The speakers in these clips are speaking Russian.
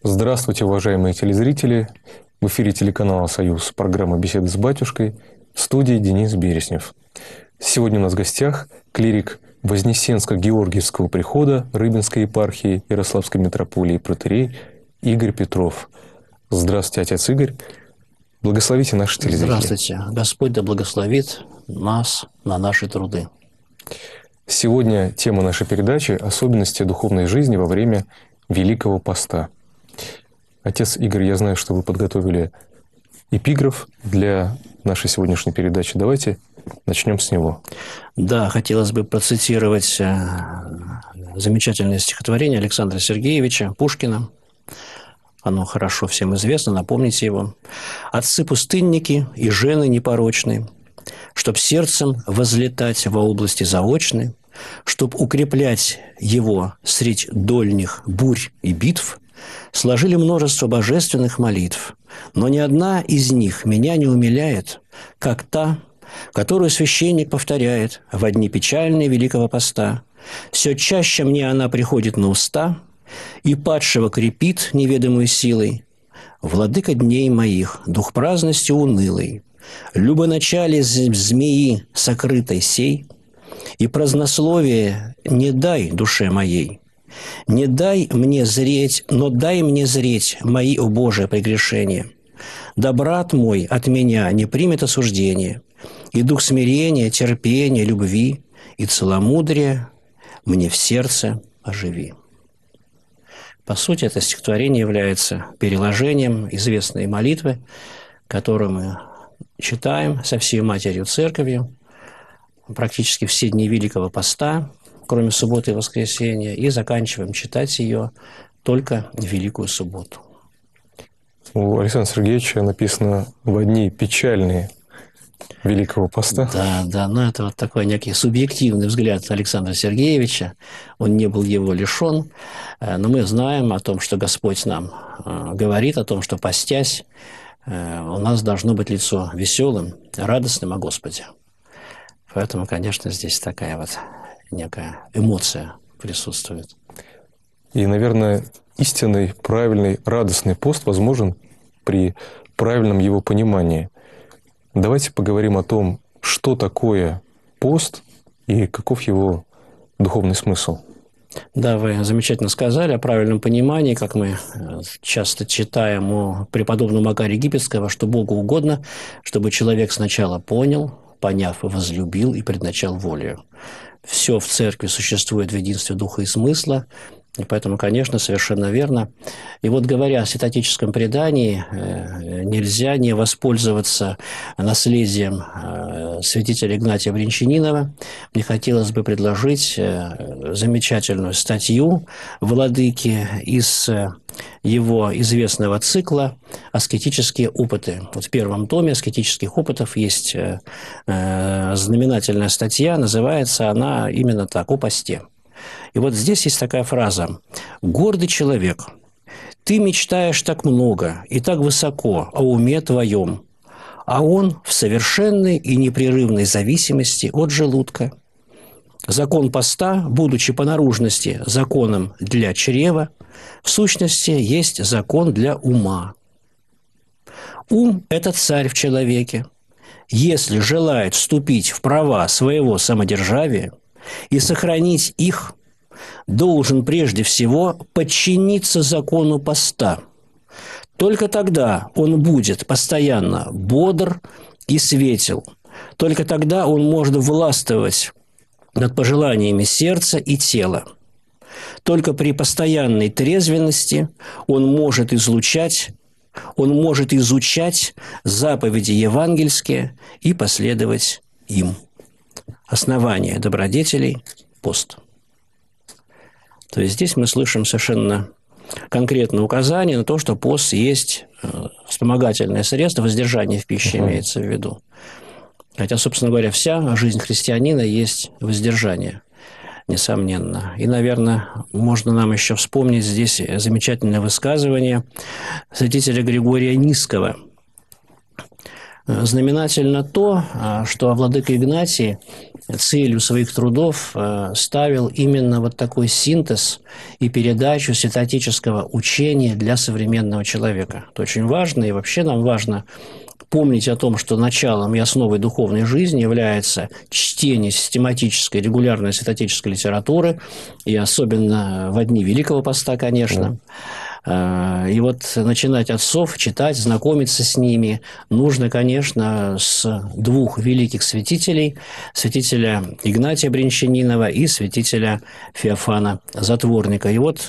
Здравствуйте, уважаемые телезрители! В эфире телеканала «Союз» программа «Беседы с батюшкой», в студии Денис Береснев. Сегодня у нас в гостях клирик Вознесенско-Георгиевского прихода Рыбинской епархии Ярославской митрополии протоиерей Игорь Петров. Здравствуйте, отец Игорь. Благословите наши телезрители. Здравствуйте. Господь да благословит нас на наши труды. Сегодня тема нашей передачи – особенности духовной жизни во время Великого Поста. Отец Игорь, я знаю, что вы подготовили эпиграф для нашей сегодняшней передачи. Давайте начнем с него. Да, хотелось бы процитировать замечательное стихотворение Александра Сергеевича Пушкина. Оно хорошо всем известно, напомните его. «Отцы-пустынники и жены непорочные, чтоб сердцем возлетать во области заочной, чтоб укреплять его средь дольних бурь и битв, сложили множество божественных молитв, но ни одна из них меня не умиляет, как та, которую священник повторяет во дни печальные Великого Поста. Все чаще мне она приходит на уста и падшего крепит неведомой силой. Владыка дней моих, дух праздности унылый, любоначалие змеи сокрытой сей, и празднословие не дай душе моей. Не дай мне зреть, но дай мне зреть мои, о Боже, прегрешения. Да брат мой от меня не примет осуждение, и дух смирения, терпения, любви и целомудрия мне в сердце оживи». По сути, это стихотворение является переложением известной молитвы, которую мы читаем со всей Матерью Церковью практически все дни Великого Поста, кроме субботы и воскресенья, и заканчиваем читать ее только в Великую Субботу. У Александра Сергеевича написано «во дни печальные Великого Поста». Да, но это вот такой некий субъективный взгляд Александра Сергеевича. Он не был его лишен, но мы знаем о том, что Господь нам говорит, о том, что постясь, у нас должно быть лицо веселым, радостным о Господе. Поэтому, конечно, здесь такая вот некая эмоция присутствует. И, наверное, истинный, правильный, радостный пост возможен при правильном его понимании. Давайте поговорим о том, что такое пост и каков его духовный смысл. Да, вы замечательно сказали о правильном понимании, как мы часто читаем о преподобном Макарии Египетского, что Богу угодно, чтобы человек сначала понял, поняв, возлюбил и предначал волею. Все в церкви существует в единстве духа и смысла, и поэтому, конечно, совершенно верно. И вот, говоря о святоотеческом предании, нельзя не воспользоваться наследием святителя Игнатия Брянчанинова. Мне хотелось бы предложить замечательную статью владыки из его известного цикла «Аскетические опыты». Вот в первом томе «Аскетических опытов» есть знаменательная статья, называется она именно так «О посте». И вот здесь есть такая фраза: «Гордый человек, ты мечтаешь так много и так высоко о уме твоем, а он в совершенной и непрерывной зависимости от желудка. Закон поста, будучи по наружности законом для чрева, в сущности есть закон для ума. Ум – это царь в человеке. Если желает вступить в права своего самодержавия и сохранить их, должен прежде всего подчиниться закону поста. Только тогда он будет постоянно бодр и светел. Только тогда он может властвовать над пожеланиями сердца и тела. Только при постоянной трезвенности он может изучать заповеди евангельские и последовать им. Основание добродетелей – пост». То есть здесь мы слышим совершенно конкретное указание на то, что пост есть вспомогательное средство, воздержание в пище имеется в виду. Хотя, собственно говоря, вся жизнь христианина есть воздержание, несомненно. И, наверное, можно нам еще вспомнить здесь замечательное высказывание святителя Григория Нисского. знаменательно то, что владыка Игнатий целью своих трудов ставил именно вот такой синтез и передачу святоотеческого учения для современного человека. Это очень важно, и вообще нам важно помнить о том, что началом и основой духовной жизни является чтение систематической, регулярной святоотеческой литературы, и особенно в дни Великого Поста, конечно. И вот начинать отцов читать, знакомиться с ними нужно, конечно, с двух великих святителей: святителя Игнатия Брянчанинова и святителя Феофана Затворника. И вот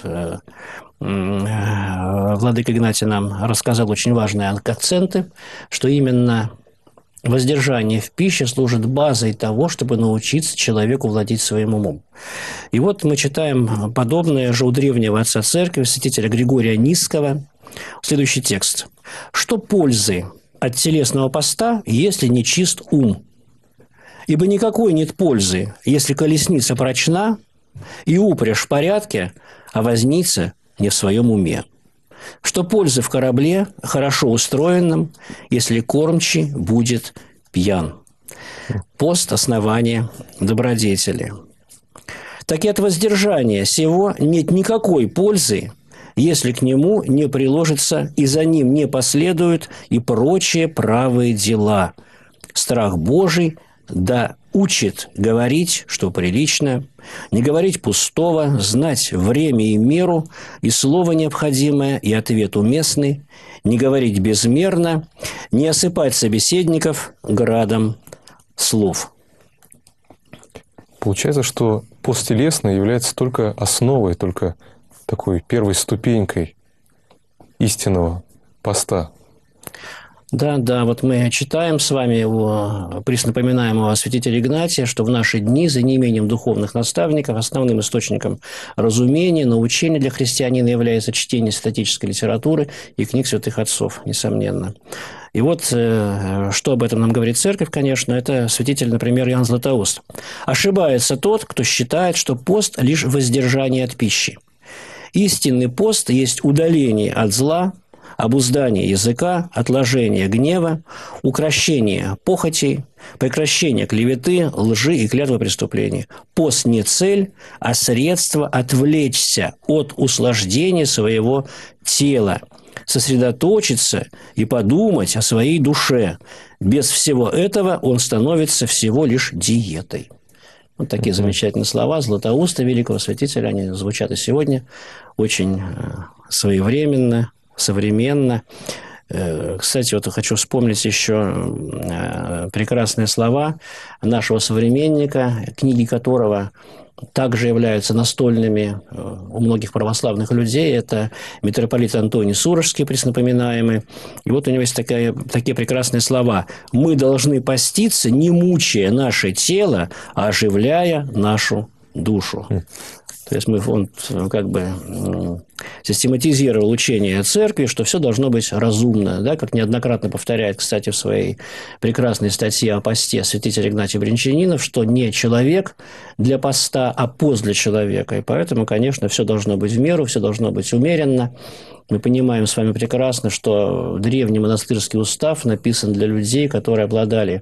владыка Игнатий нам рассказал очень важные акценты, что именно воздержание в пище служит базой того, чтобы научиться человеку владеть своим умом. И вот мы читаем подобное же у древнего отца церкви, святителя Григория Нисского. Следующий текст. «Что пользы от телесного поста, если не чист ум? Ибо никакой нет пользы, если колесница прочна, и упряжь в порядке, а возница не в своем уме. Что пользы в корабле, хорошо устроенном, если кормчий будет пьян? Пост – основание добродетели. Так и от воздержания сего нет никакой пользы, если к нему не приложится и за ним не последуют и прочие правые дела. Страх Божий да учит говорить, что прилично, не говорить пустого, знать время и меру, и слово необходимое, и ответ уместный, не говорить безмерно, не осыпать собеседников градом слов». Получается, что пост телесный является только основой, только такой первой ступенькой истинного поста. Да, вот мы читаем с вами напоминаемого святителя Игнатия, что в наши дни за неимением духовных наставников основным источником разумения, научения для христианина является чтение святоотеческой литературы и книг святых отцов, несомненно. И вот, что об этом нам говорит Церковь, конечно, это святитель, например, Иоанн Златоуст. «Ошибается тот, кто считает, что пост – лишь воздержание от пищи. Истинный пост есть удаление от зла, обуздание языка, отложение гнева, укрощение похотей, прекращение клеветы, лжи и клятвы преступлений. Пост не цель, а средство отвлечься от услаждения своего тела, сосредоточиться и подумать о своей душе. Без всего этого он становится всего лишь диетой». Вот такие замечательные слова Златоуста, великого святителя, они звучат и сегодня очень своевременно, современно. Кстати, вот хочу вспомнить еще прекрасные слова нашего современника, книги которого также являются настольными у многих православных людей. Это митрополит Антоний Сурожский, преснопоминаемый. И вот у него есть такие прекрасные слова. «Мы должны поститься, не мучая наше тело, а оживляя нашу душу». То есть он как бы систематизировал учение церкви, что все должно быть разумно, да, как неоднократно повторяет, кстати, в своей прекрасной статье о посте святитель Игнатий Брянчанинов, что не человек для поста, а пост для человека. И поэтому, конечно, все должно быть в меру, все должно быть умеренно. Мы понимаем с вами прекрасно, что древний монастырский устав написан для людей, которые обладали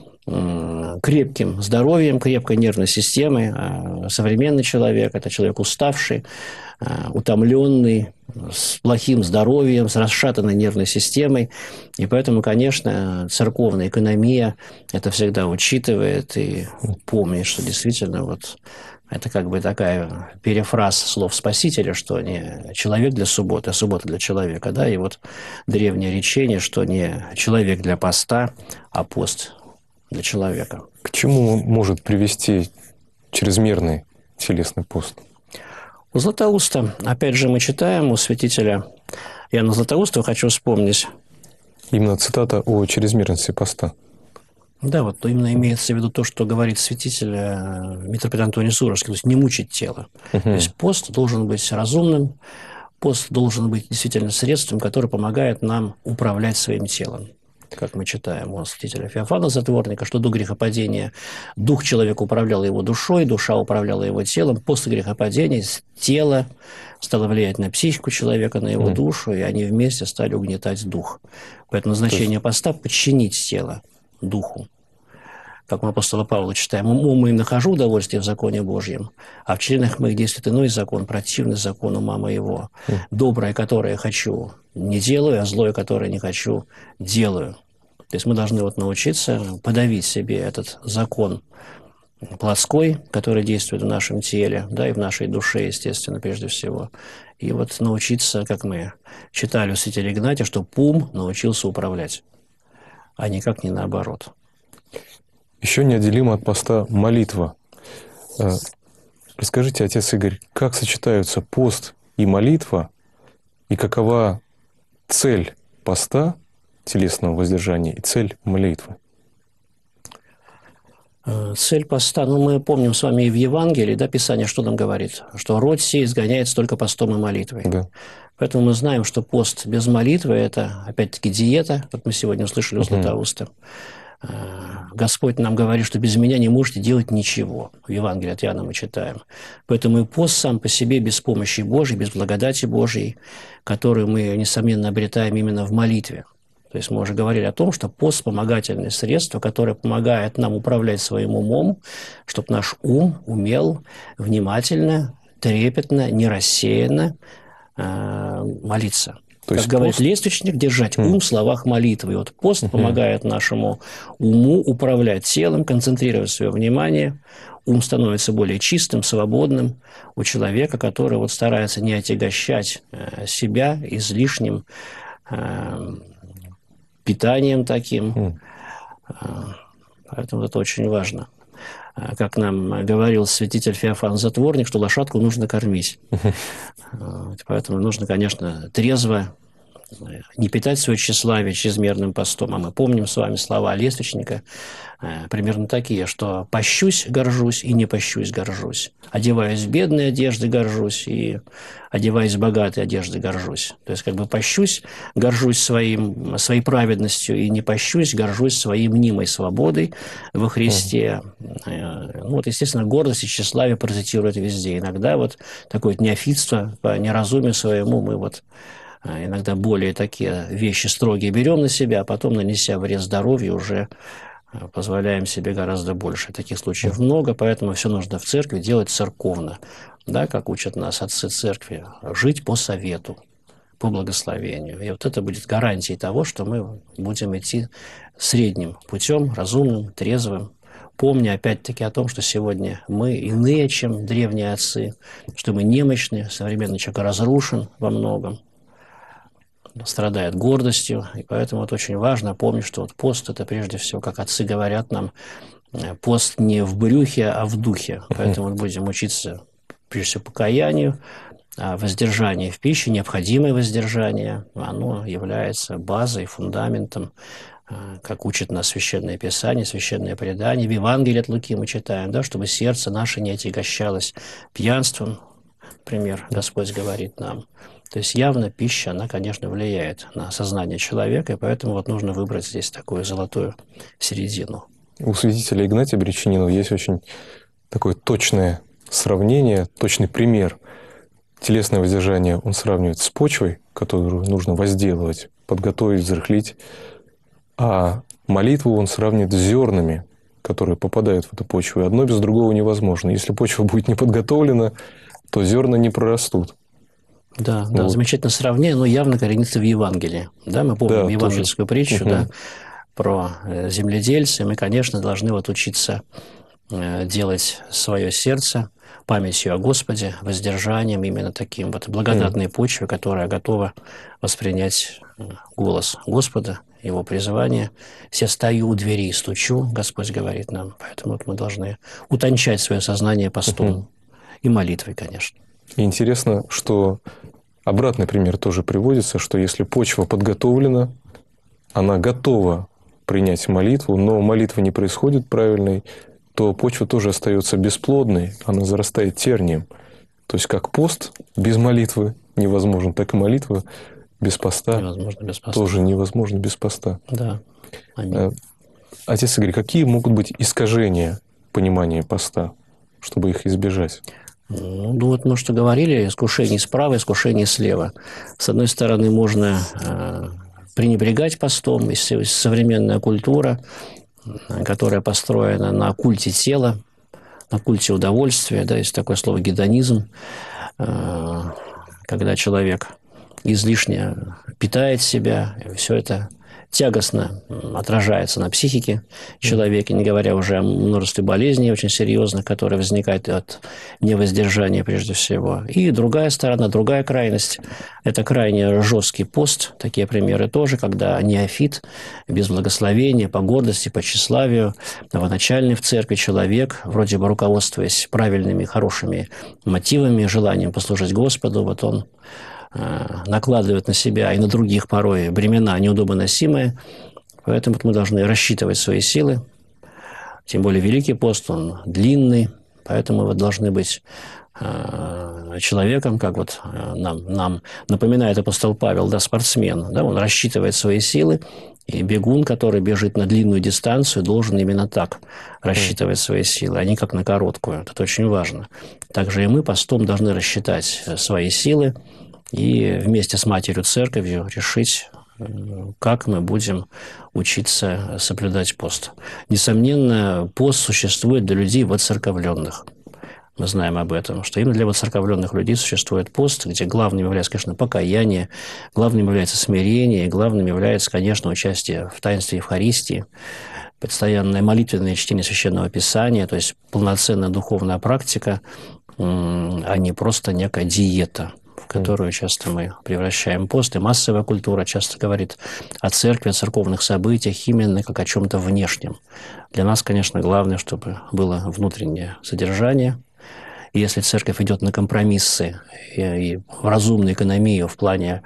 крепким здоровьем, крепкой нервной системой. Современный человек – это человек уставший, утомленный, с плохим здоровьем, с расшатанной нервной системой. И поэтому, конечно, церковная экономия это всегда учитывает и помнит, что действительно вот это как бы такая перефраз слов Спасителя, что не человек для субботы, а суббота для человека. Да? И вот древнее речение, что не человек для поста, а пост для человека. К чему может привести чрезмерный телесный пост? У Златоуста, опять же, мы читаем у святителя Иоанна Златоуста, хочу вспомнить. Именно цитата о чрезмерности поста. Да, вот именно имеется в виду то, что говорит святитель митрополит Антоний Сурожский, то есть не мучить тело. То есть пост должен быть разумным, пост должен быть действительно средством, которое помогает нам управлять своим телом. как мы читаем у святителя Феофана Затворника, что до грехопадения дух человека управлял его душой, душа управляла его телом. После грехопадения тело стало влиять на психику человека, на его душу, и они вместе стали угнетать дух. Поэтому назначение поста – подчинить тело духу. Как мы апостола Павла читаем, умом моим нахожу удовольствие в законе Божьем, а в членах моих действует иной закон, противный закону ума моего. Доброе, которое хочу, не делаю, а злое, которое не хочу, делаю. То есть мы должны вот научиться подавить себе этот закон плотской, который действует в нашем теле, да, и в нашей душе, естественно, прежде всего. И вот научиться, как мы читали у святителя Игнатия, что ум научился управлять, а никак не наоборот. Еще неотделима от поста молитва. Расскажите, отец Игорь, как сочетаются пост и молитва, и какова цель поста, телесного воздержания, и цель молитвы? Цель поста, мы помним с вами и в Евангелии, да, Писание что нам говорит? Что род сей изгоняется только постом и молитвой. Да. Поэтому мы знаем, что пост без молитвы – это, опять-таки, диета, как мы сегодня услышали у Златоуста. Господь нам говорит, что без меня не можете делать ничего. В Евангелии от Иоанна мы читаем. Поэтому и пост сам по себе без помощи Божьей, без благодати Божьей, которую мы, несомненно, обретаем именно в молитве. То есть мы уже говорили о том, что пост – вспомогательное средство, которое помогает нам управлять своим умом, чтобы наш ум умел внимательно, трепетно, не рассеянно молиться. То есть как говорит пост... лествичник, держать ум в словах молитвы. И вот пост помогает нашему уму управлять телом, концентрировать свое внимание. Ум становится более чистым, свободным у человека, который вот старается не отягощать себя излишним питанием таким. Поэтому это очень важно. Как нам говорил святитель Феофан Затворник, что лошадку нужно кормить. Поэтому нужно, конечно, трезво не питать свое тщеславие чрезмерным постом. А мы помним с вами слова лествичника примерно такие, что «пощусь, горжусь, и не пощусь, горжусь. Одеваюсь в бедные одежды, горжусь, и одеваюсь в богатые одежды, горжусь». То есть, как бы пощусь, горжусь своей праведностью, и не пощусь, горжусь своей мнимой свободой во Христе. Вот, естественно, гордость и тщеславие паразитируют везде. Иногда вот такое неофитство, по неразумию своему мы вот иногда более такие вещи строгие берем на себя, а потом, нанеся вред здоровью, уже позволяем себе гораздо больше. Таких случаев много, поэтому все нужно в церкви делать церковно, да, как учат нас отцы церкви, жить по совету, по благословению. И вот это будет гарантией того, что мы будем идти средним путем, разумным, трезвым, помня опять-таки о том, что сегодня мы иные, чем древние отцы, что мы немощны, современный человек разрушен во многом, страдает гордостью, и поэтому вот очень важно помнить, что вот пост – это прежде всего, как отцы говорят нам, пост не в брюхе, а в духе. Поэтому мы будем учиться, прежде всего, покаянию, а воздержание в пище, необходимое воздержание, оно является базой, фундаментом, как учит нас Священное Писание, Священное Предание. В Евангелии от Луки мы читаем, да, чтобы сердце наше не отягощалось пьянством, например, Господь говорит нам. То есть явно пища, она, конечно, влияет на сознание человека, и поэтому вот нужно выбрать здесь такую золотую середину. У святителя Игнатия Бречанинова есть очень такое точное сравнение, точный пример. Телесное воздержание он сравнивает с почвой, которую нужно возделывать, подготовить, взрыхлить, а молитву он сравнивает с зернами, которые попадают в эту почву. И одно без другого невозможно. Если почва будет не подготовлена, то зерна не прорастут. Да, да, замечательное сравнение, но явно коренится в Евангелии. Да, мы помним евангельскую притчу, да, про земледельца, и мы, конечно, должны вот учиться делать свое сердце памятью о Господе, воздержанием, именно таким вот благодатной почвой, которая готова воспринять голос Господа, Его призвание. «Все стою у двери и стучу», Господь говорит нам. Поэтому вот мы должны утончать свое сознание постом и молитвой, конечно. И интересно, что обратный пример тоже приводится, что если почва подготовлена, она готова принять молитву, но молитва не происходит правильной, то почва тоже остается бесплодной, она зарастает тернием. То есть, как пост без молитвы невозможен, так и молитва без поста, невозможно без поста. Тоже невозможно без поста. Да. Аминь. Отец Игорь, какие могут быть искажения понимания поста, чтобы их избежать? Ну, вот мы что говорили, искушение справа, искушение слева. С одной стороны, можно пренебрегать постом, если современная культура, которая построена на культе тела, на культе удовольствия, да, есть такое слово гедонизм, когда человек излишне питает себя, и все это тягостно отражается на психике человека, не говоря уже о множестве болезней очень серьезных, которые возникают от невоздержания прежде всего. И другая сторона, другая крайность – это крайне жесткий пост. Такие примеры тоже, когда неофит, без благословения, по гордости, по тщеславию, новоначальный в церкви человек, вроде бы руководствуясь правильными, хорошими мотивами, желанием послужить Господу, вот он накладывает на себя и на других порой бремена неудобоносимые. Поэтому мы должны рассчитывать свои силы. Тем более Великий пост, он длинный. Поэтому вы должны быть человеком, как вот нам напоминает апостол Павел, да, спортсмен. Да, он рассчитывает свои силы. И бегун, который бежит на длинную дистанцию, должен именно так рассчитывать свои силы, а не как на короткую. Это очень важно. Также и мы постом должны рассчитать свои силы, и вместе с Матерью Церковью решить, как мы будем учиться соблюдать пост. Несомненно, пост существует для людей воцерковленных. Мы знаем об этом, что именно для воцерковленных людей существует пост, где главным является, конечно, покаяние, главным является смирение, и главным является, конечно, участие в таинстве Евхаристии, постоянное молитвенное чтение Священного Писания, то есть полноценная духовная практика, а не просто некая диета, в которую часто мы превращаем пост. И массовая культура часто говорит о церкви, о церковных событиях именно как о чем-то внешнем. Для нас, конечно, главное, чтобы было внутреннее содержание. И если церковь идет на компромиссы и в разумную экономию в плане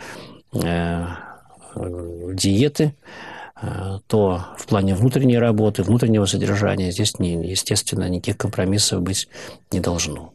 диеты, то в плане внутренней работы, внутреннего содержания здесь, естественно, никаких компромиссов быть не должно.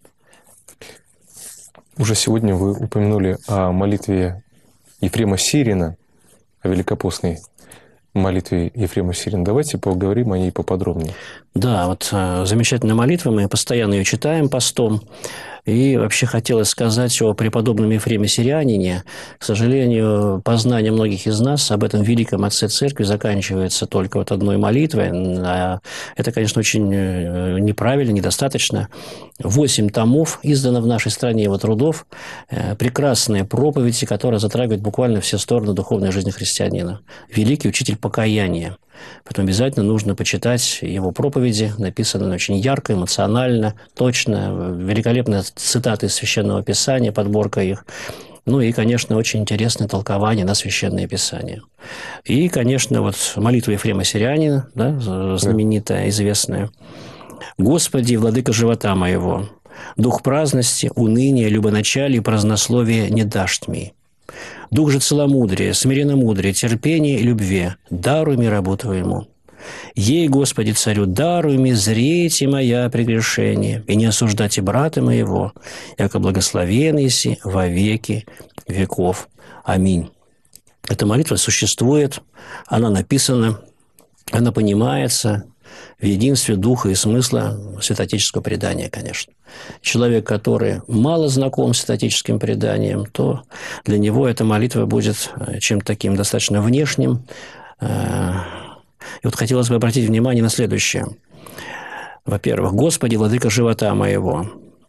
Уже сегодня вы упомянули о молитве Ефрема Сирина, о великопостной молитве Ефрема Сирина. Давайте поговорим о ней поподробнее. Да, вот замечательная молитва, мы постоянно ее читаем постом. И вообще хотелось сказать о преподобном Ефреме Сирианине. К сожалению, познание многих из нас об этом великом отце церкви заканчивается только вот одной молитвой. Это, конечно, очень неправильно, недостаточно. 8 томов издано в нашей стране его трудов. Прекрасные проповеди, которые затрагивают буквально все стороны духовной жизни христианина. Великий учитель покаяния. Поэтому обязательно нужно почитать его проповеди, написанные очень ярко, эмоционально, точно, великолепные цитаты из Священного Писания, подборка их. Ну и, конечно, очень интересное толкование на Священное Писание. И, конечно, вот молитва Ефрема Сирианина, да, знаменитая, известная. «Господи, владыка живота моего, дух праздности, уныния, любоначалия и празднословия не дашь мне. Дух же целомудрия, смиренномудрия, терпения и любви, даруй мне рабу Твоему. Ей, Господи, Царю, даруй мне зреть и моя прегрешение, и не осуждать и брата моего, яко благословен еси во веки веков. Аминь». Эта молитва существует, она написана, она понимается в единстве духа и смысла святоотеческого предания, конечно. Человек, который мало знаком с святоотеческим преданием, то для него эта молитва будет чем-то таким достаточно внешним. И вот хотелось бы обратить внимание на следующее. Во-первых, «Господи, владыка живота моего».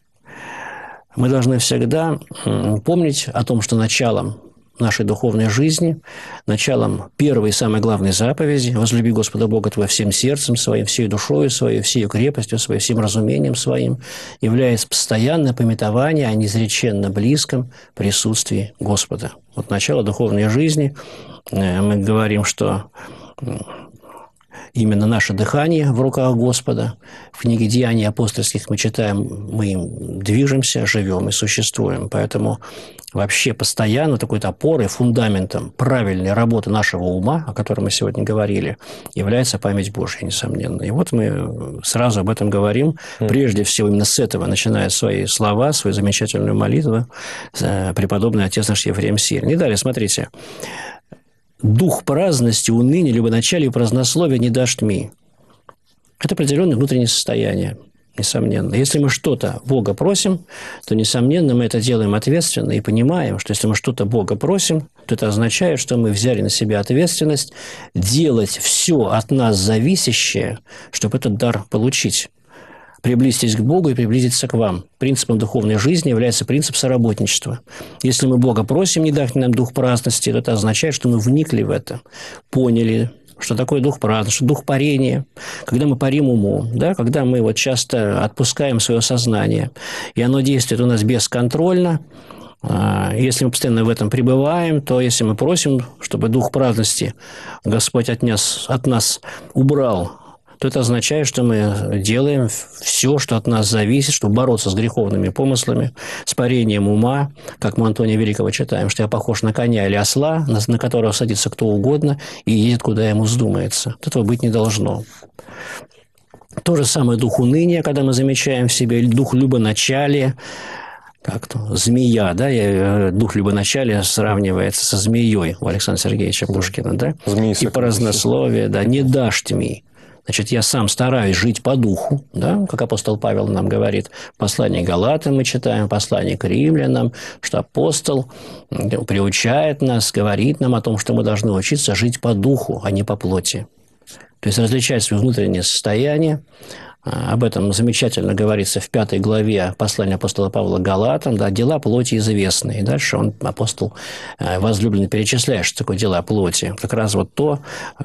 Мы должны всегда помнить о том, что началом нашей духовной жизни, началом первой и самой главной заповеди «Возлюби Господа Бога твоего всем сердцем своим, всей душою своей, всей крепостью своей, всем разумением своим» является постоянное памятование о неизреченно близком присутствии Господа. Вот начало духовной жизни. Мы говорим, что именно наше дыхание в руках Господа. В книге «Деяний апостольских» мы читаем, мы им движемся, живем и существуем. Поэтому вообще постоянно такой-то опорой, фундаментом правильной работы нашего ума, о которой мы сегодня говорили, является память Божья, несомненно. И вот мы сразу об этом говорим. Прежде всего, именно с этого начиная свои слова, свою замечательную молитву преподобный отец наш Ефрем Сирин. И далее, смотрите. дух праздности, уныния, любоначалия и празднословия не дашь тми. Это определенное внутреннее состояние, несомненно. Если мы что-то Бога просим, то, несомненно, мы это делаем ответственно и понимаем, что если мы что-то Бога просим, то это означает, что мы взяли на себя ответственность делать все от нас зависящее, чтобы этот дар получить. Приблизьтесь к Богу и приблизиться к вам. Принципом духовной жизни является принцип соработничества. Если мы Бога просим, не дать нам дух праздности, то это означает, что мы вникли в это, поняли, что такое дух праздности, что дух парения, когда мы парим умом, да, когда мы вот часто отпускаем свое сознание, и оно действует у нас бесконтрольно. Если мы постоянно в этом пребываем, то если мы просим, чтобы дух праздности Господь от нас убрал, то это означает, что мы делаем все, что от нас зависит, чтобы бороться с греховными помыслами, с парением ума, как мы Антония Великого читаем, что я похож на коня или осла, на которого садится кто угодно и едет, куда ему вздумается. Этого быть не должно. То же самое дух уныния, когда мы замечаем в себе, или дух любоначалия, как-то змея, да, дух любоначалия сравнивается со змеей у Александра Сергеевича Пушкина, да, и празднословие, да, не дашь тми. Значит, я сам стараюсь жить по духу, да, как апостол Павел нам говорит. В послании к Галатам мы читаем, в послании к Римлянам, что апостол приучает нас, говорит нам о том, что мы должны учиться жить по духу, а не по плоти. То есть различать свое внутреннее состояние. Об этом замечательно говорится в 5 главе послания апостола Павла к Галатам, да, дела плоти известны. И дальше апостол возлюбленный перечисляет, что такое дела плоти. Как раз вот то,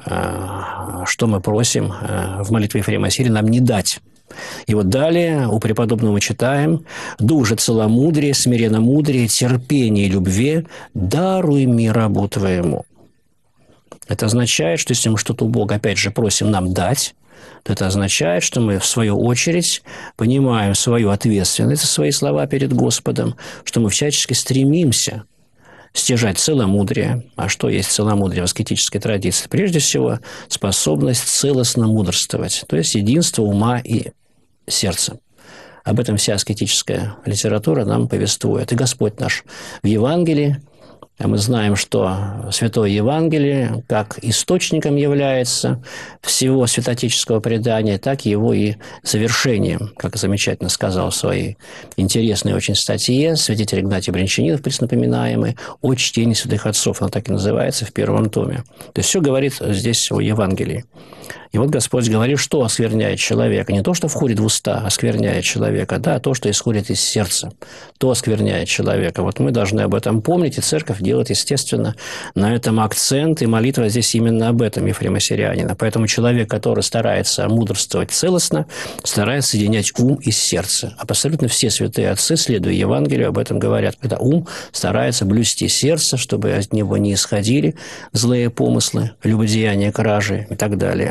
что мы просим в молитве Ефрема Сирия нам не дать. И вот далее у преподобного мы читаем: «Дух же целомудрие, смиренномудрие, терпение и любви даруй мне рабу твоему». Это означает, что если мы что-то у Бога, опять же, просим нам дать, то это означает, что мы, в свою очередь, понимаем свою ответственность за свои слова перед Господом, что мы всячески стремимся стяжать целомудрие. А что есть целомудрие в аскетической традиции? Прежде всего, способность целостно мудрствовать, то есть единство ума и сердца. Об этом вся аскетическая литература нам повествует. И Господь наш в Евангелии, а мы знаем, что Святое Евангелие как источником является всего святоотеческого предания, так его и завершением, как замечательно сказал в своей интересной очень статье святитель Игнатий Брянчанинов, преснопоминаемый, «О чтении святых отцов». Она так и называется в 1 томе. То есть все говорит здесь о Евангелии. И вот Господь говорит, что оскверняет человека. Не то, что входит в уста, оскверняет человека, да, а то, что исходит из сердца. То оскверняет человека. Вот мы должны об этом помнить, и Церковь делает, естественно, на этом акцент, и молитва здесь именно об этом Ефрема Сирианина. Поэтому человек, который старается мудрствовать целостно, старается соединять ум и сердце. Абсолютно все святые отцы, следуя Евангелию, об этом говорят, когда ум старается блюсти сердце, чтобы от него не исходили злые помыслы, любодеяния, кражи и так далее.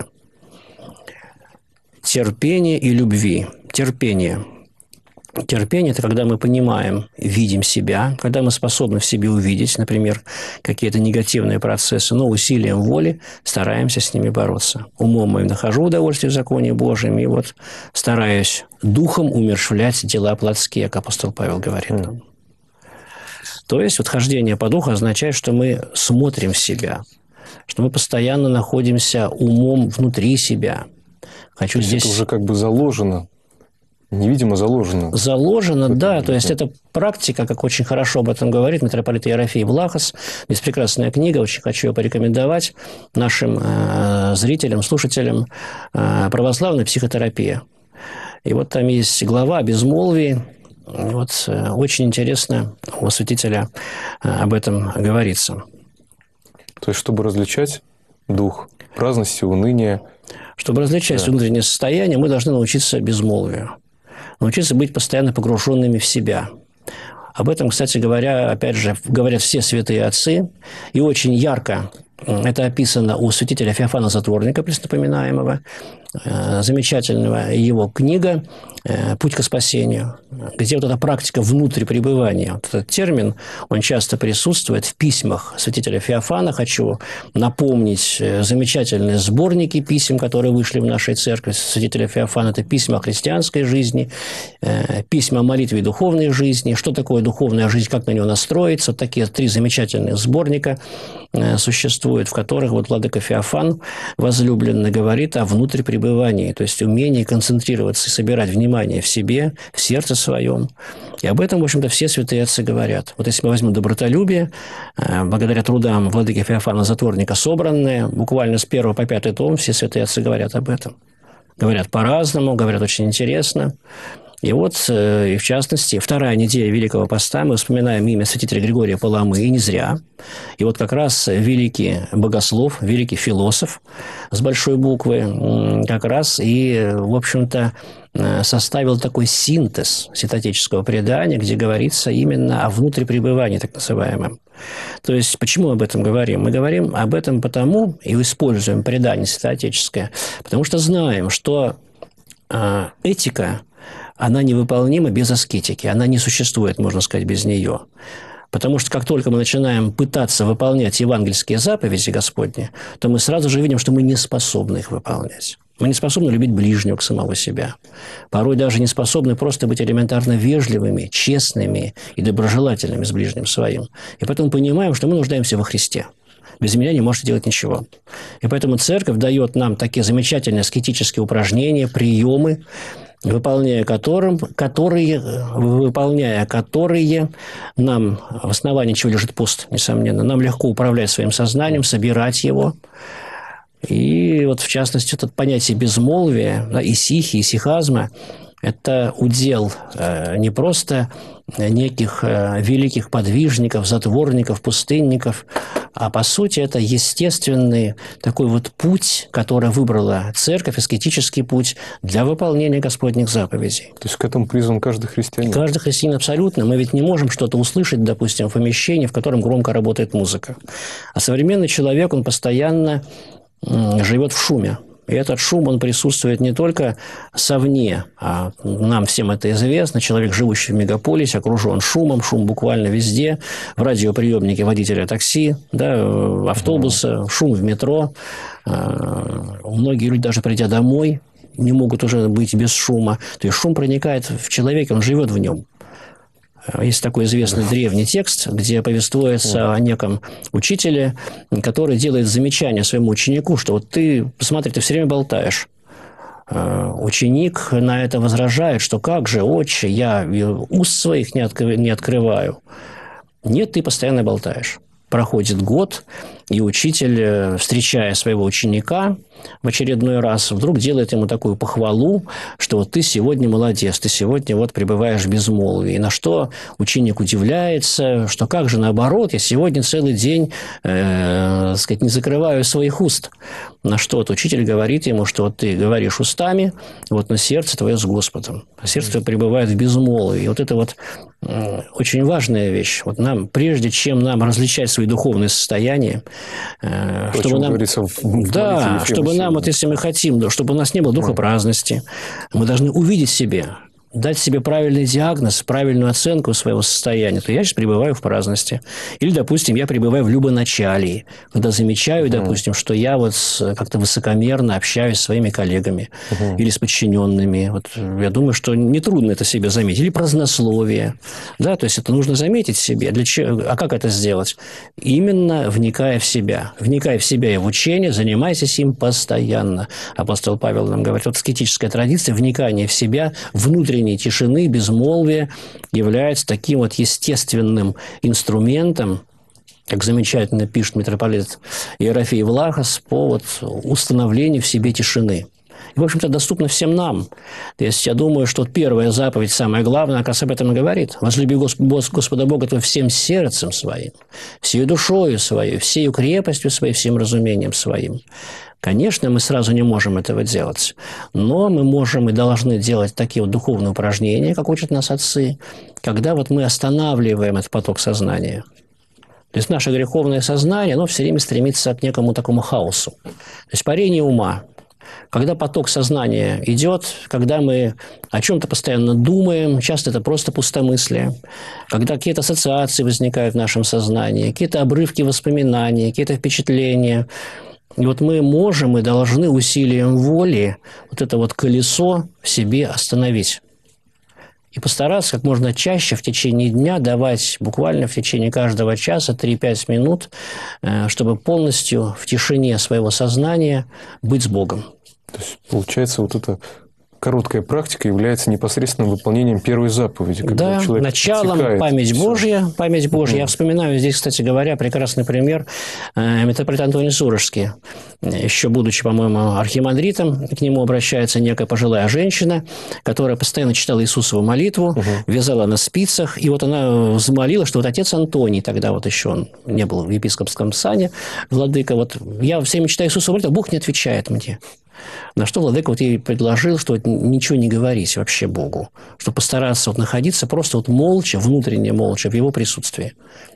Терпение и любви. Терпение. Терпение – это когда мы понимаем, видим себя, когда мы способны в себе увидеть, например, какие-то негативные процессы, но усилием воли стараемся с ними бороться. Умом моим нахожу удовольствие в законе Божьем, и вот стараюсь духом умерщвлять дела плотские, как апостол Павел говорит нам. То есть вот хождение по духу означает, что мы смотрим в себя, что мы постоянно находимся умом внутри себя. Хочу здесь... Это уже как бы заложено, невидимо заложено. Заложено, да. То есть это практика, как очень хорошо об этом говорит митрополит Ерофей Влахос. Есть прекрасная книга, очень хочу ее порекомендовать нашим зрителям, слушателям. «Православная психотерапия». И вот там есть глава о безмолвии. Вот очень интересно у святителя об этом говорится. То есть, чтобы различать дух праздности, уныния. Чтобы различать внутреннее состояние, мы должны научиться безмолвию. Научиться быть постоянно погруженными в себя. Об этом, кстати говоря, опять же, говорят все святые отцы. И очень ярко это описано у святителя Феофана Затворника, преснопоминаемого. замечательная его книга «Путь к спасению», где вот эта практика внутрипребывания, вот этот термин, он часто присутствует в письмах святителя Феофана. Хочу напомнить замечательные сборники писем, которые вышли в нашей церкви святителя Феофана. Это письма о христианской жизни, письма о молитве и духовной жизни, что такое духовная жизнь, как на нее настроиться. Вот такие 3 замечательных сборника существуют, в которых вот владыка Феофан, возлюбленный, говорит о внутрипребывании, то есть умении концентрироваться и собирать внимание в себе, в сердце своем. И об этом, в общем-то, все святые отцы говорят. Вот если мы возьмем добротолюбие, благодаря трудам владыки Феофана Затворника собранные, буквально с 1 по 5 том, все святые отцы говорят об этом. Говорят по-разному, говорят очень интересно. И вот, и в частности, 2-я неделя Великого Поста, мы вспоминаем имя святителя Григория Паламы, и не зря. И вот как раз великий богослов, великий философ с большой буквы, как раз и, в общем-то, составил такой синтез святоотеческого предания, где говорится именно о внутрипребывании, так называемом. То есть, почему мы об этом говорим? Мы говорим об этом потому, и используем предание святоотеческое, потому что знаем, что этика, она невыполнима без аскетики, она не существует, можно сказать, без нее. Потому что как только мы начинаем пытаться выполнять евангельские заповеди Господни, то мы сразу же видим, что мы не способны их выполнять. Мы не способны любить ближнего к самого себя. Порой даже не способны просто быть элементарно вежливыми, честными и доброжелательными с ближним своим. И поэтому понимаем, что мы нуждаемся во Христе. Без меня не можете делать ничего. И поэтому Церковь дает нам такие замечательные аскетические упражнения, приемы, выполняя которые нам, в основании чего лежит пост, несомненно, нам легко управлять своим сознанием, собирать его. И вот, в частности, это понятие безмолвия, да, исихи, исихазма – это удел не просто неких великих подвижников, затворников, пустынников, а по сути это естественный такой вот путь, который выбрала Церковь, аскетический путь для выполнения Господних заповедей. То есть к этому призван каждый христианин? Каждый христианин абсолютно. Мы ведь не можем что-то услышать, допустим, в помещении, в котором громко работает музыка. А современный человек, он постоянно живет в шуме. И этот шум, он присутствует не только совне, а нам всем это известно. Человек, живущий в мегаполисе, окружен шумом, шум буквально везде. В радиоприемнике водителя такси, да, автобуса, шум в метро. Многие люди, даже придя домой, не могут уже быть без шума. То есть шум проникает в человека, он живет в нем. Есть такой известный древний текст, где повествуется о неком учителе, который делает замечание своему ученику, что вот ты, посмотри, ты все время болтаешь. Ученик на это возражает, что как же, отче, я уст своих не открываю. Нет, ты постоянно болтаешь. Проходит год, и учитель, встречая своего ученика в очередной раз, вдруг делает ему такую похвалу, что вот ты сегодня молодец, ты сегодня вот пребываешь в безмолвии. И на что ученик удивляется, что как же наоборот, я сегодня целый день, сказать, не закрываю своих уст. На что вот учитель говорит ему, что вот ты говоришь устами, вот, но сердце твое с Господом. А сердце твое пребывает в безмолвии. И вот это вот очень важная вещь. Вот нам, прежде чем нам различать свои духовные состояния, чтобы нам, да, чтобы нам, вот если мы хотим, чтобы у нас не было духа праздности, мы должны увидеть себе, дать себе правильный диагноз, правильную оценку своего состояния, то я сейчас пребываю в праздности. Или, допустим, я пребываю в любоначалии, когда замечаю, допустим, что я вот как-то высокомерно общаюсь с своими коллегами или с подчиненными. Вот я думаю, что нетрудно это себе заметить. Или празднословие. Да, то есть это нужно заметить себе. Для чего? А как это сделать? Именно вникая в себя. Вникая в себя и в учение, занимайтесь им постоянно. Апостол Павел нам говорит, вот аскетическая традиция, вникание в себя, внутренней тишины, безмолвия является таким вот естественным инструментом, как замечательно пишет митрополит Иерофей Влахос, по вот установлению в себе тишины. И, в общем-то, доступно всем нам. То есть, я думаю, что первая заповедь, самое главное, как раз об этом и говорит. «Возлюби Господа Бога твоего всем сердцем своим, всей душою своей, всею крепостью своей, всем разумением своим». Конечно, мы сразу не можем этого делать, но мы можем и должны делать такие вот духовные упражнения, как учат нас отцы, когда вот мы останавливаем этот поток сознания. То есть наше греховное сознание, оно все время стремится к некому такому хаосу. То есть парение ума. Когда поток сознания идет, когда мы о чем-то постоянно думаем, часто это просто пустомыслие, когда какие-то ассоциации возникают в нашем сознании, какие-то обрывки воспоминаний, какие-то впечатления. И вот мы можем и должны усилием воли вот это вот колесо в себе остановить. И постараться как можно чаще в течение дня давать буквально в течение каждого часа 3-5 минут, чтобы полностью в тишине своего сознания быть с Богом. То есть, получается, вот эта короткая практика является непосредственным выполнением первой заповеди. Да, началом память Божья. Память Божья. Я вспоминаю здесь, кстати говоря, прекрасный пример. Митрополит Антоний Сурожский, еще будучи, по-моему, архимандритом, к нему обращается некая пожилая женщина, которая постоянно читала Иисусову молитву, вязала на спицах, и вот она взмолила, что вот отец Антоний, тогда вот еще он не был в епископском сане, владыка, вот я все время читаю Иисусову молитву, а Бог не отвечает мне. На что владыка вот ей предложил, что вот ничего не говорить вообще Богу, что постараться вот находиться просто вот молча, внутренне молча в его присутствии.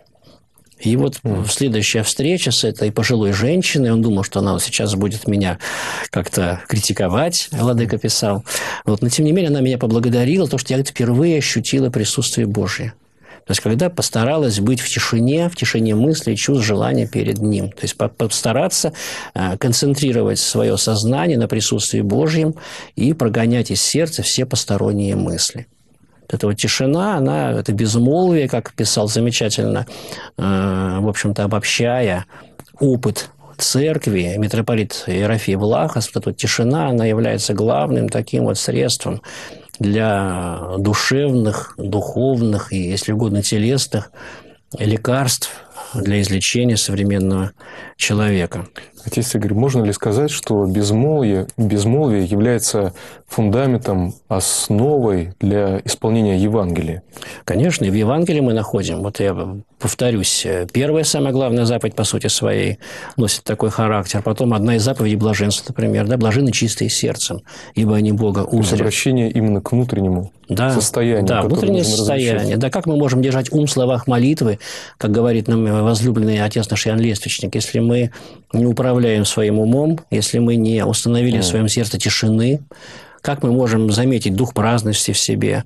И вот следующая встреча с этой пожилой женщиной, он думал, что она вот сейчас будет меня как-то критиковать, владыка писал. Вот, но тем не менее она меня поблагодарила, потому что я впервые ощутила присутствие Божие. То есть, когда постаралась быть в тишине мыслей, чувств, желаний перед Ним. То есть, постараться концентрировать свое сознание на присутствии Божьем и прогонять из сердца все посторонние мысли. Эта вот тишина, это безмолвие, как писал замечательно, в общем-то, обобщая опыт церкви, митрополит Ерофей Влахос, вот эта вот тишина, она является главным таким вот средством для душевных, духовных и, если угодно, телесных лекарств для излечения современного человека. Отец Игорь, можно ли сказать, что безмолвие является фундаментом, основой для исполнения Евангелия? Конечно, и в Евангелии мы находим, вот я повторюсь, первая, самая главная заповедь по сути своей носит такой характер, потом одна из заповедей блаженства, например, да, блаженны чистые сердцем, ибо они Бога узрят. Обращение именно к внутреннему состоянию. Да, внутреннее состояние. Да, как мы можем держать ум в словах молитвы, как говорит нам возлюбленный отец наш Иоанн Лествичник, если мы не управляем своим умом, если мы не установили в своем сердце тишины, как мы можем заметить дух праздности в себе?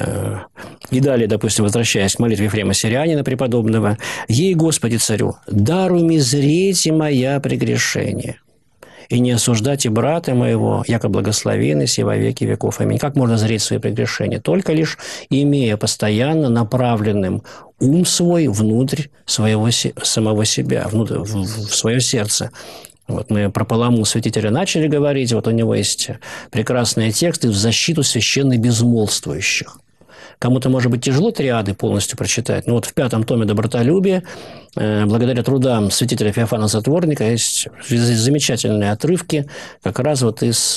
И далее, допустим, возвращаясь к молитве Ефрема Сирианина преподобного, «Ей, Господи, Царю, даруй ми зреть моя прегрешение, и не осуждайте брата моего, яко благословенный си во веки веков. Аминь». Как можно зреть свои прегрешения? Только лишь имея постоянно направленным ум свой внутрь самого себя, в свое сердце. Вот мы про Паламу святителя начали говорить, вот у него есть прекрасные тексты в защиту священно безмолвствующих. Кому-то, может быть, тяжело триады полностью прочитать, но вот в 5 томе «Добротолюбие», благодаря трудам святителя Феофана Затворника, есть замечательные отрывки как раз вот из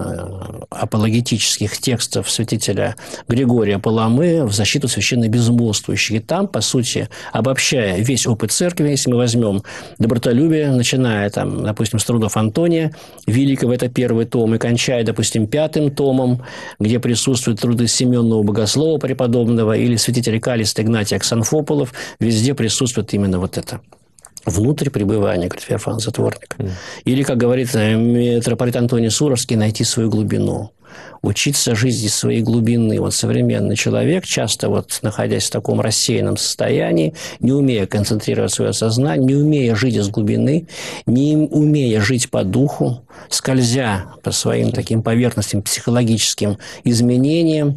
апологетических текстов святителя Григория Паламы в защиту священно безмолвствующих. И там, по сути, обобщая весь опыт церкви, если мы возьмем «Добротолюбие», начиная, там, допустим, с трудов Антония Великого, это 1 том, и кончая, допустим, 5 томом, где присутствуют труды Семенного Богослова преподобного или святителя Калиста Игнатия Ксанфополов, везде присутствует именно вот это внутрь пребывания, говорит Феофан Затворник. Или, как говорит митрополит Антоний Суровский, найти свою глубину. Учиться жить из своей глубины. Вот современный человек, часто вот находясь в таком рассеянном состоянии, не умея концентрировать свое сознание, не умея жить из глубины, не умея жить по духу, скользя по своим таким поверхностным психологическим изменениям,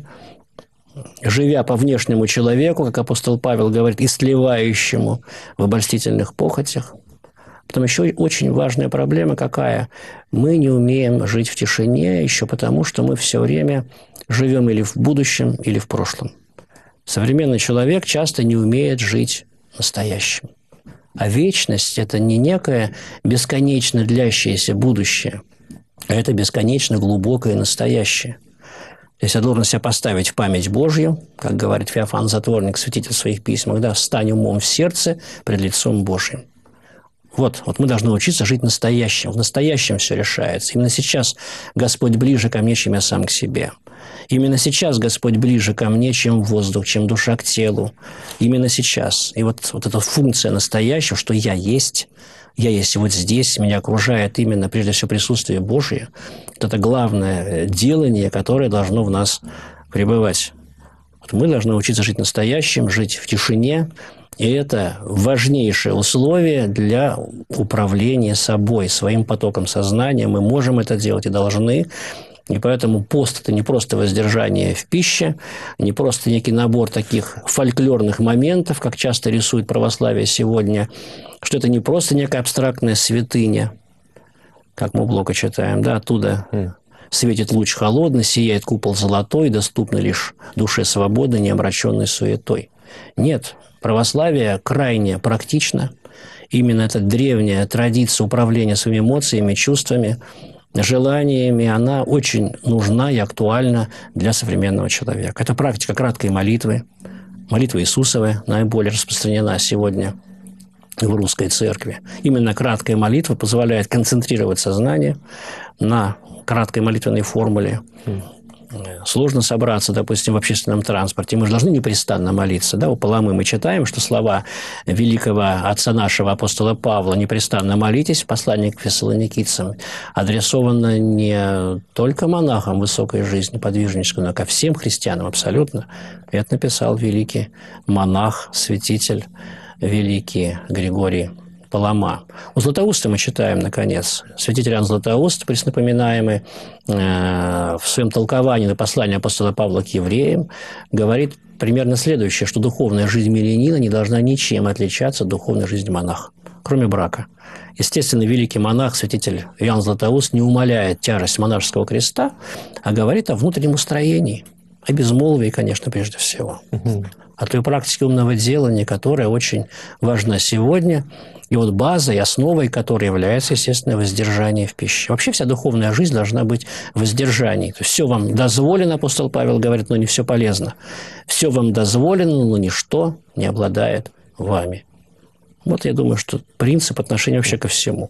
живя по внешнему человеку, как апостол Павел говорит, и сливающему в обольстительных похотях. Потом еще очень важная проблема какая? Мы не умеем жить в тишине еще потому, что мы все время живем или в будущем, или в прошлом. Современный человек часто не умеет жить настоящим. А вечность – это не некое бесконечно длящееся будущее, а это бесконечно глубокое настоящее. То есть я должен себя поставить в память Божью, как говорит Феофан Затворник, святитель в своих письмах, да, «Встань умом в сердце пред лицом Божьим». Вот мы должны учиться жить настоящим. В настоящем все решается. Именно сейчас Господь ближе ко мне, чем я сам к себе. Именно сейчас Господь ближе ко мне, чем воздух, чем душа к телу. Именно сейчас. И вот эта функция настоящего, что я есть вот здесь, меня окружает именно, прежде всего, присутствие Божие. Вот это главное делание, которое должно в нас пребывать. Вот мы должны учиться жить настоящим, жить в тишине. И это важнейшее условие для управления собой, своим потоком сознания. Мы можем это делать и должны. И поэтому пост – это не просто воздержание в пище, не просто некий набор таких фольклорных моментов, как часто рисует православие сегодня, что это не просто некая абстрактная святыня, как мы у Блока читаем, да, оттуда светит луч холодный, сияет купол золотой, доступна лишь душе свободы, не омраченной суетой. Нет, православие крайне практично. Именно эта древняя традиция управления своими эмоциями, чувствами, желаниями, она очень нужна и актуальна для современного человека. Это практика краткой молитвы. Молитва Иисусова наиболее распространена сегодня в русской церкви. Именно краткая молитва позволяет концентрировать сознание на краткой молитвенной формуле. Сложно собраться, допустим, в общественном транспорте. Мы же должны непрестанно молиться. Да? У Паламы мы читаем, что слова великого отца нашего апостола Павла «непрестанно молитесь» в послании к фессалоникийцам адресовано не только монахам высокой жизни подвижнической, но ко всем христианам абсолютно. Это написал великий монах, святитель, великий Григорий Палама. У Златоуста мы читаем, наконец, святитель Иоанн Златоуст, преснопоминаемый, в своем толковании на послание апостола Павла к евреям, говорит примерно следующее, что духовная жизнь мирянина не должна ничем отличаться от духовной жизни монаха, кроме брака. Естественно, великий монах, святитель Иоанн Златоуст, не умаляет тяжесть монашеского креста, а говорит о внутреннем устроении, о безмолвии, конечно, прежде всего. О той практике умного делания, которая очень важна сегодня. И вот базой, основой которой является, естественно, воздержание в пище. Вообще вся духовная жизнь должна быть в воздержании. То есть все вам дозволено, апостол Павел говорит, но не все полезно. Все вам дозволено, но ничто не обладает вами. Вот я думаю, что принцип отношения вообще ко всему.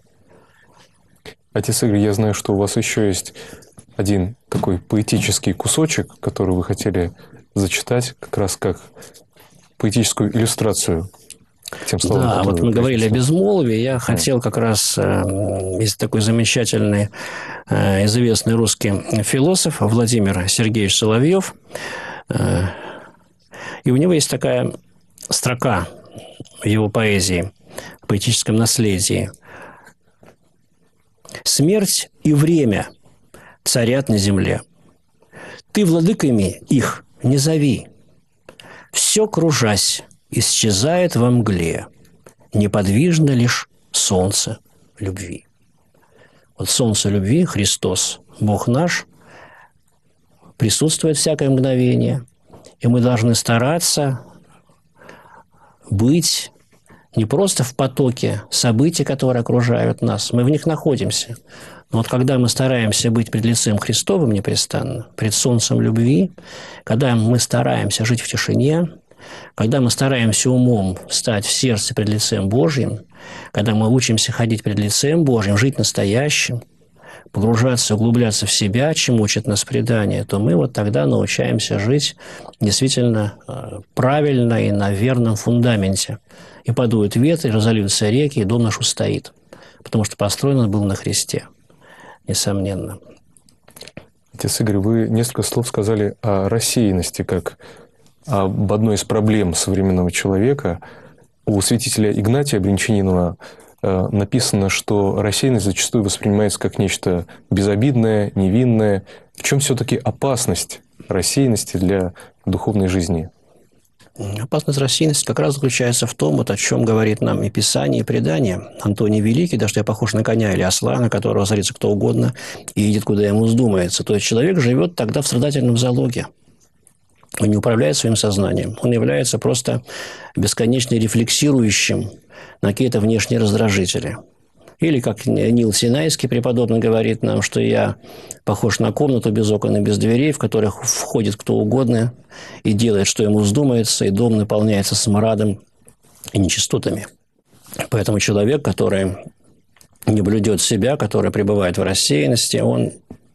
Отец Игорь, я знаю, что у вас еще есть один такой поэтический кусочек, который вы хотели зачитать как раз как поэтическую иллюстрацию к тем словам, да, вот мы говорили о безмолвии. Я хотел как раз... Есть такой замечательный, известный русский философ Владимир Сергеевич Соловьев. И у него есть такая строка в его поэзии, в поэтическом наследии. «Смерть и время царят на земле. Ты владыками их не зови. Все, кружась, исчезает во мгле. Неподвижно лишь солнце любви». Вот солнце любви, Христос, Бог наш, присутствует всякое мгновение. И мы должны стараться быть не просто в потоке событий, которые окружают нас. Мы в них находимся. Но вот когда мы стараемся быть пред лицем Христовым непрестанно, пред солнцем любви, когда мы стараемся жить в тишине, когда мы стараемся умом встать в сердце пред лицем Божьим, когда мы учимся ходить пред лицем Божьим, жить настоящим, погружаться, углубляться в себя, чему учит нас предание, то мы вот тогда научаемся жить действительно правильно и на верном фундаменте. И подуют ветры, разольются реки, и дом наш устоит. Потому что построен он был на Христе, несомненно. Отец Игорь, вы несколько слов сказали о рассеянности, как об одной из проблем современного человека. У святителя Игнатия Брянчанинова написано, что рассеянность зачастую воспринимается как нечто безобидное, невинное. В чем все-таки опасность рассеянности для духовной жизни? Опасность рассеянности как раз заключается в том, вот о чем говорит нам и Писание, и предание. Антоний Великий, да что я похож на коня или осла, на которого садится кто угодно и едет, куда ему вздумается. То есть человек живет тогда в страдательном залоге. Он не управляет своим сознанием. Он является просто бесконечно рефлексирующим на какие-то внешние раздражители. Или, как Нил Синайский преподобный говорит нам, что я похож на комнату без окон и без дверей, в которых входит кто угодно и делает, что ему вздумается, и дом наполняется смрадом и нечистотами. Поэтому человек, который не блюдет себя, который пребывает в рассеянности, он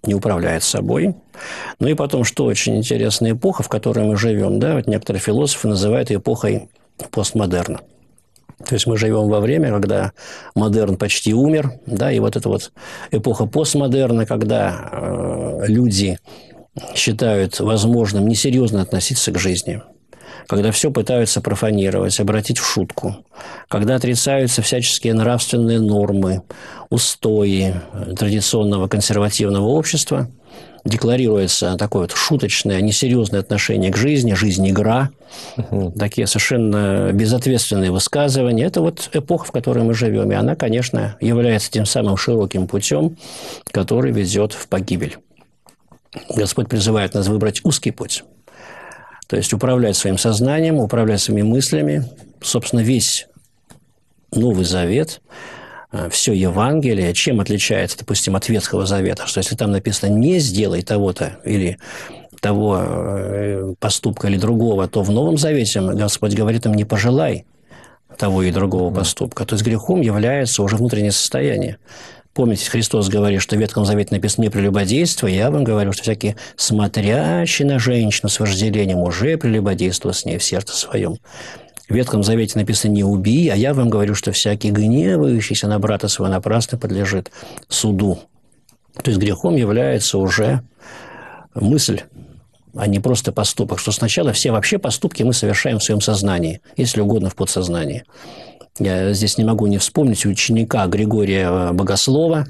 не управляет собой. Ну и потом, что очень интересная эпоха, в которой мы живем, да, вот некоторые философы называют ее эпохой постмодерна. То есть мы живем во время, когда модерн почти умер, да, и вот эта вот эпоха постмодерна, когда люди считают возможным несерьезно относиться к жизни, когда все пытаются профанировать, обратить в шутку, когда отрицаются всяческие нравственные нормы, устои традиционного консервативного общества, декларируется такое вот шуточное, несерьезное отношение к жизни, жизнь-игра, такие совершенно безответственные высказывания. Это вот эпоха, в которой мы живем, и она, конечно, является тем самым широким путем, который ведет в погибель. Господь призывает нас выбрать узкий путь. То есть управлять своим сознанием, управлять своими мыслями. Собственно, весь Новый Завет, все Евангелие, чем отличается, допустим, от Ветхого Завета? Что если там написано «не сделай того-то» или того поступка или другого, то в Новом Завете Господь говорит им «не пожелай того и другого поступка». То есть грехом является уже внутреннее состояние. Помните, Христос говорит, что в Ветхом Завете написано «не прелюбодействуй», я вам говорю, что всякий смотрящий на женщину с вожделением уже прелюбодействовал с ней в сердце своем. В Ветхом Завете написано «не убий», а я вам говорю, что всякий гневающийся на брата своего напрасно подлежит суду. То есть грехом является уже мысль, а не просто поступок. Что сначала все вообще поступки мы совершаем в своем сознании, если угодно в подсознании. Я здесь не могу не вспомнить ученика Григория Богослова,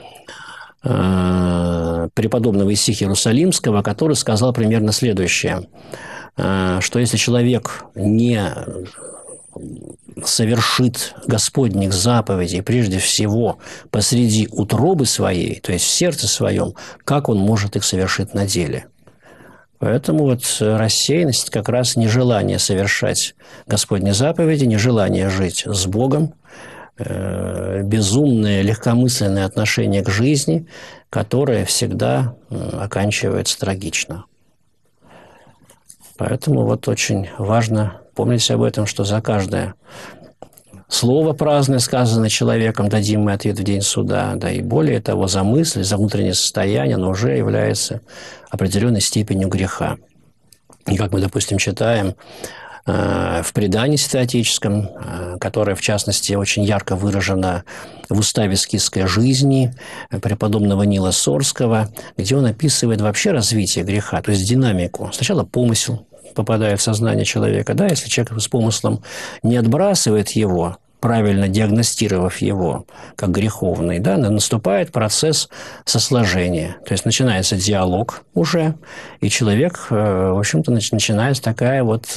преподобного Исихи Иерусалимского, который сказал примерно следующее, что если человек не совершит Господних заповедей прежде всего посреди утробы своей, то есть в сердце своем, как он может их совершить на деле? Поэтому вот рассеянность как раз нежелание совершать Господни заповеди, нежелание жить с Богом, безумное, легкомысленное отношение к жизни, которое всегда оканчивается трагично. Поэтому вот очень важно помнить об этом, что за каждое слово праздное, сказанное человеком, дадим мы ответ в день суда. Да и более того, за мысль, за внутреннее состояние, оно уже является определенной степенью греха. И как мы, допустим, читаем в предании святоотеческом, которое, в частности, очень ярко выражено в уставе скитской жизни преподобного Нила Сорского, где он описывает вообще развитие греха, то есть динамику. Сначала помысел попадает в сознание человека, да, если человек с помыслом не отбрасывает его, правильно диагностировав его как греховный, да, наступает процесс сосложения. То есть начинается диалог уже, и человек, в общем-то, начинается такая вот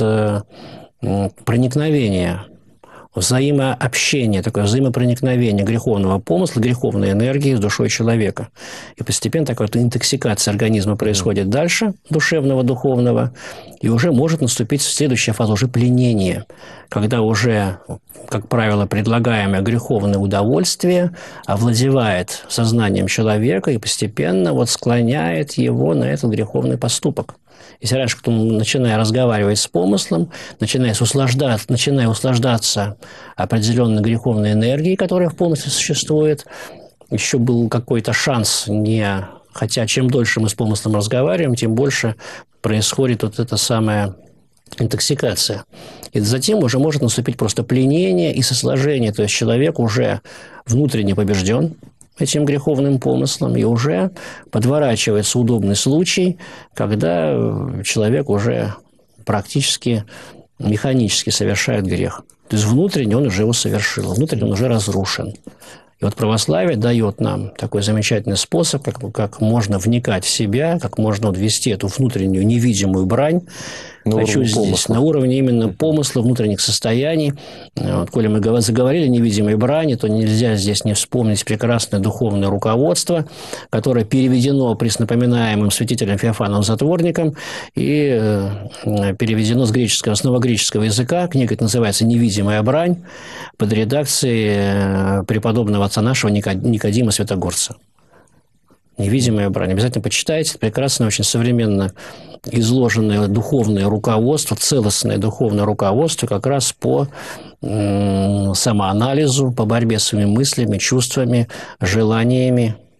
проникновение, взаимообщение, такое взаимопроникновение греховного помысла, греховной энергии с душой человека. И постепенно такая вот интоксикация организма происходит дальше, душевного, духовного, и уже может наступить следующая фаза, уже пленение, когда уже, как правило, предлагаемое греховное удовольствие овладевает сознанием человека и постепенно вот склоняет его на этот греховный поступок. Если раньше кто, начиная разговаривать с помыслом, начиная услаждаться определенной греховной энергией, которая в помысле существует, еще был какой-то шанс, хотя чем дольше мы с помыслом разговариваем, тем больше происходит вот эта самая интоксикация. И затем уже может наступить просто пленение и сосложение, то есть человек уже внутренне побежден этим греховным помыслом, и уже подворачивается удобный случай, когда человек уже практически механически совершает грех. То есть внутренне он уже его совершил, внутренне он уже разрушен. И вот православие дает нам такой замечательный способ, как можно вникать в себя, как можно ввести эту внутреннюю невидимую брань. Хочу здесь на уровне именно помысла, внутренних состояний. Вот, коли мы заговорили о невидимой брани, то нельзя здесь не вспомнить прекрасное духовное руководство, которое переведено преснопоминаемым святителем Феофаном Затворником и переведено с греческого, с новогреческого языка. Книга это называется «Невидимая брань» под редакцией преподобного отца нашего Никодима Святогорца. «Невидимая брань». Обязательно почитайте. Это прекрасное, очень современно изложенное духовное руководство, целостное духовное руководство как раз по самоанализу, по борьбе с своими мыслями, чувствами, желаниями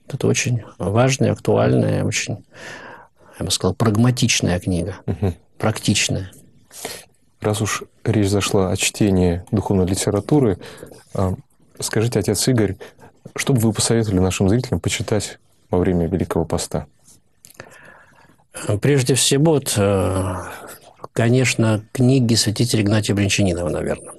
Это очень важная, актуальная, очень, я бы сказал, прагматичная книга, практичная. Раз уж речь зашла о чтении духовной литературы, скажите, отец Игорь, что бы вы посоветовали нашим зрителям почитать во время Великого Поста? Прежде всего, конечно, книги святителя Игнатия Брянчанинова, наверное.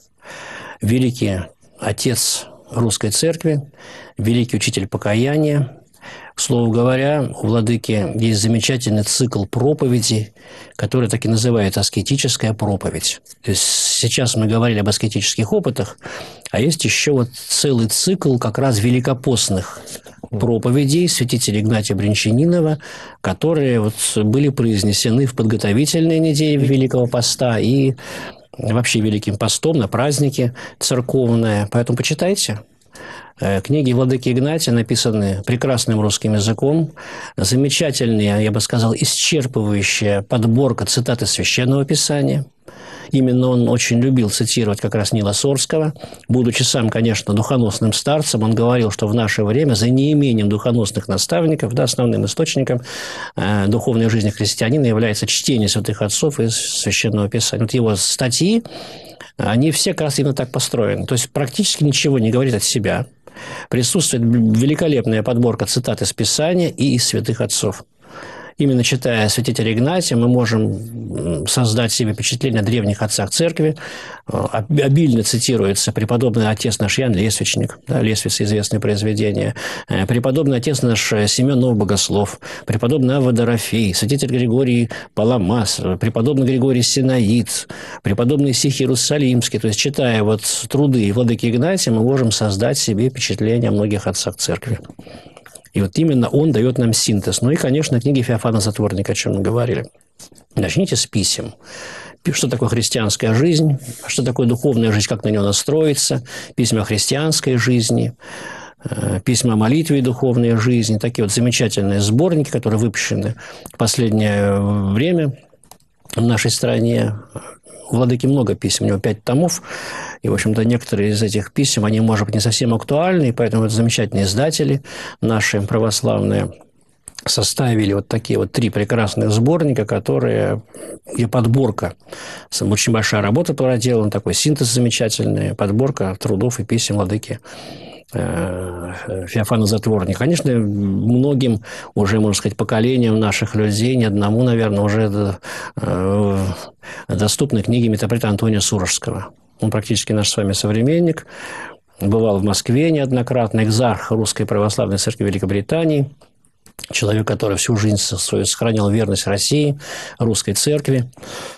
Великий отец русской церкви, великий учитель покаяния. К слову говоря, у владыки есть замечательный цикл проповедей, который так и называется «Аскетическая проповедь». То есть сейчас мы говорили об аскетических опытах, а есть еще вот целый цикл как раз великопостных проповедей святителя Игнатия Брянчанинова, которые вот были произнесены в подготовительные недели Великого Поста и вообще Великим Постом на праздники церковные. Поэтому почитайте. Книги владыки Игнатия написаны прекрасным русским языком, замечательная, я бы сказал, исчерпывающая подборка цитат из Священного Писания. Именно он очень любил цитировать как раз Нила Сорского. Будучи сам, конечно, духоносным старцем, он говорил, что в наше время за неимением духоносных наставников, да, основным источником духовной жизни христианина является чтение святых отцов из Священного Писания. Вот его статьи, они все как раз именно так построены. То есть практически ничего не говорит от себя. Присутствует великолепная подборка цитат из Писания и из святых отцов. Именно читая святителя Игнатия, мы можем создать себе впечатление о древних отцах церкви. Обильно цитируется преподобный отец наш Ян Лесвичник, да, Лесвица – известное произведение, преподобный отец наш Семен Новобогослов, преподобный Авва Дорофей, святитель Григорий Паламас, преподобный Григорий Синаид, преподобный Исихий Иерусалимский. То есть, читая вот труды владыки Игнатия, мы можем создать себе впечатление о многих отцах церкви. И вот именно он дает нам синтез. Ну и, конечно, книги Феофана Затворника, о чем мы говорили. Начните с писем. Что такое христианская жизнь, что такое духовная жизнь, как на нее настроиться, письма о христианской жизни, письма о молитве и духовной жизни. Такие вот замечательные сборники, которые выпущены в последнее время в нашей стране. У владыки много писем, у него 5 томов. И, в общем-то, некоторые из этих писем, они, может быть, не совсем актуальны, и поэтому это замечательные издатели наши православные составили вот такие вот 3 прекрасных сборника, которые и подборка. Очень большая работа проделана, такой синтез замечательный, подборка трудов и писем владыки Феофана Затворника. Конечно, многим уже, можно сказать, поколениям наших людей, не одному, наверное, уже доступны книги митрополита Антония Сурожского. Он практически наш с вами современник, бывал в Москве неоднократно, экзарх Русской Православной Церкви Великобритании, человек, который всю жизнь свою сохранял верность России, Русской Церкви.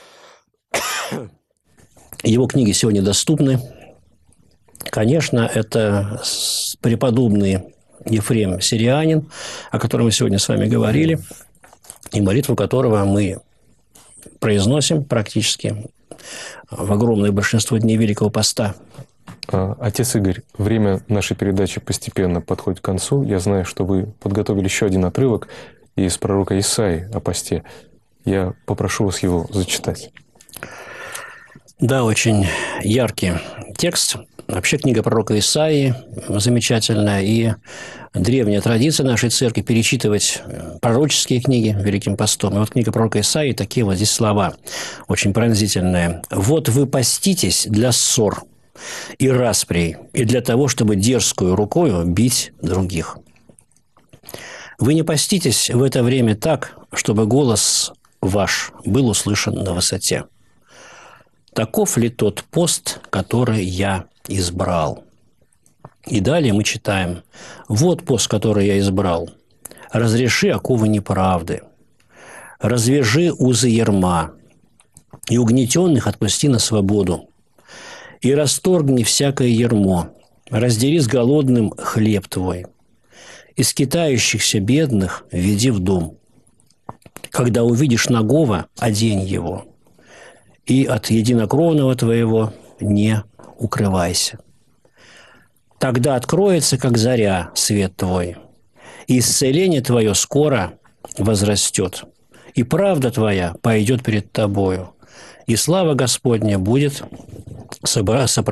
Его книги сегодня доступны. Конечно, это преподобный Ефрем Сирианин, о котором мы сегодня с вами говорили, и молитву которого мы произносим практически в огромное большинство дней Великого Поста. Отец Игорь, время нашей передачи постепенно подходит к концу. Я знаю, что вы подготовили еще один отрывок из пророка Исаии о посте. Я попрошу вас его зачитать. Да, очень яркий текст. Вообще книга пророка Исаии замечательная, и древняя традиция нашей церкви перечитывать пророческие книги Великим Постом. И вот книга пророка Исаии, такие вот здесь слова, очень пронзительные. «Вот вы поститесь для ссор и расприй, и для того, чтобы дерзкую рукою бить других. Вы не поститесь в это время так, чтобы голос ваш был услышан на высоте. Таков ли тот пост, который я избрал?» И далее мы читаем: «Вот пост, который я избрал. Разреши оковы неправды, развяжи узы ярма, и угнетенных отпусти на свободу, и расторгни всякое ярмо, раздели с голодным хлеб твой, и скитающихся бедных веди в дом. Когда увидишь нагого, одень его, и от единокровного твоего не укрывайся. Тогда откроется, как заря, свет твой, и исцеление твое скоро возрастет, и правда твоя пойдет перед тобою, и слава Господня будет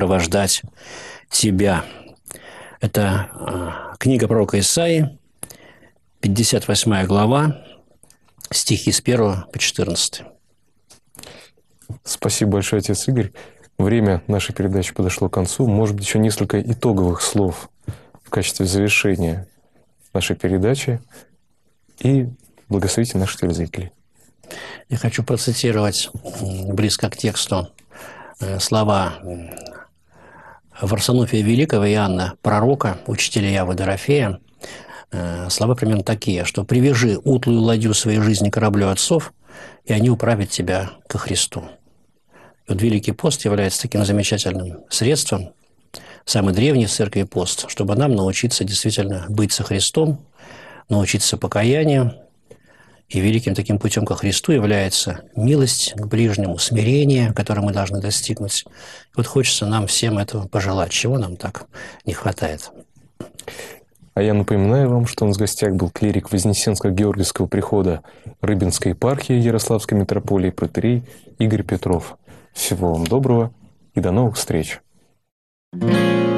сопровождать тебя». Это книга пророка Исаии, 58 глава, стихи с 1 по 14. Спасибо большое, отец Игорь. Время нашей передачи подошло к концу. Может быть, еще несколько итоговых слов в качестве завершения нашей передачи. И благословите наших телезрителей. Я хочу процитировать близко к тексту слова Варсонофия Великого и Иоанна Пророка, учителя Явы Дорофея. Слова примерно такие, что «привяжи утлую ладью своей жизни к кораблю отцов, и они управят тебя ко Христу». И вот Великий пост является таким замечательным средством, самый древний в церкви пост, чтобы нам научиться действительно быть со Христом, научиться покаянию. И великим таким путем ко Христу является милость к ближнему, смирение, которое мы должны достигнуть. И вот хочется нам всем этого пожелать, чего нам так не хватает. А я напоминаю вам, что у нас в гостях был клирик Вознесенско-Георгиевского прихода Рыбинской епархии Ярославской митрополии протоиерей Игорь Петров. Всего вам доброго и до новых встреч!